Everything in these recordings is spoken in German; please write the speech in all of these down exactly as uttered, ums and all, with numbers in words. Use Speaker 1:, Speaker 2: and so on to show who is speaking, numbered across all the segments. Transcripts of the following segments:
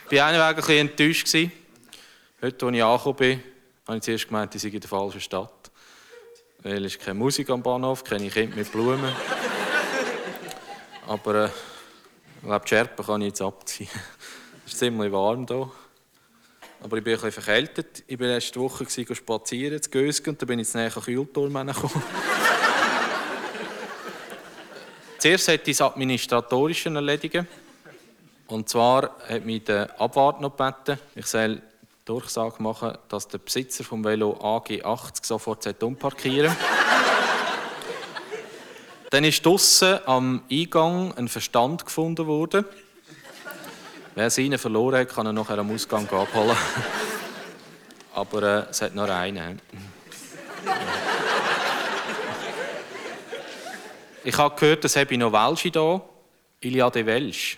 Speaker 1: war einen Weg ein bisschen enttäuscht. Heute, als ich angekommen bin, habe ich zuerst gemeint, ich sei in der falschen Stadt. Weil es ist keine Musik am Bahnhof, keine Kinder mit Blumen. Aber äh, ich glaube, die Schärpe kann ich jetzt abziehen. Es ist ziemlich warm hier. Aber ich bin ein bisschen verkältet. Ich war letzte Woche spazieren, in Gösgen, und dann bin ich näher an Kühlturm gekommen. Zuerst sollte ich das Administratorische erledigen. Und zwar hat mich der Abwart noch gebeten, ich soll Durchsage machen, dass der Besitzer vom Velo A G achtzig sofort umparkieren sollte. Dann ist draussen am Eingang ein Verstand gefunden worden. Wer seinen verloren hat, kann er nachher am Ausgang abholen. Aber äh, es hat noch einen. Ich habe gehört, es habe noch Welsche hier. Il y a des Welsch.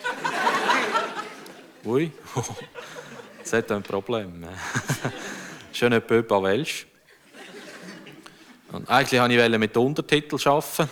Speaker 1: Ui, das hat ein Problem. Schon ein peu pas Welsch. Und eigentlich wollte ich mit Untertiteln arbeiten.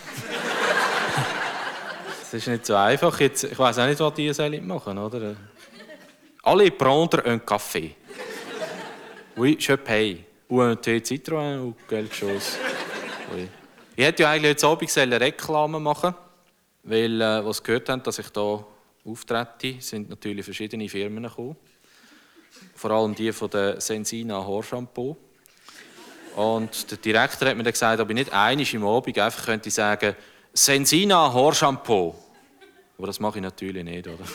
Speaker 1: Das ist nicht so einfach. Jetzt, ich weiss auch nicht, was die machen sollen. Allez prendre un café. Oui, je paye. Ou un thé Citroën ou quelque chose. Oui. Ich hätte ja eigentlich heute Abend eine Reklame machen, weil, äh, was gehört haben, dass ich hier auftrete, sind natürlich verschiedene Firmen gekommen. Vor allem die von der Sensina Haarshampoo. Und der Direktor hat mir dann gesagt, ob ich nicht einmal im Abend einfach könnte sagen, Sensina Haarshampoo. Aber das mache ich natürlich nicht, oder?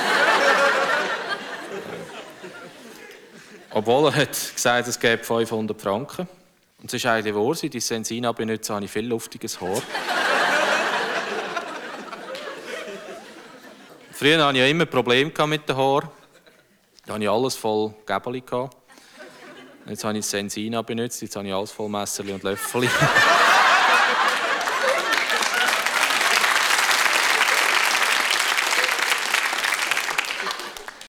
Speaker 1: Obwohl er hat gesagt, es gäbe fünfhundert Franken. Und es ist eigentlich wahr, seit ich Sensina benutze, habe ich viel luftiges Haar. Früher hatte ich ja immer Probleme mit den Haaren. Da hatte ich alles voll Gäbeli. Jetzt habe ich Sensina benutzt, jetzt habe ich alles voll Messerli und Löffeli.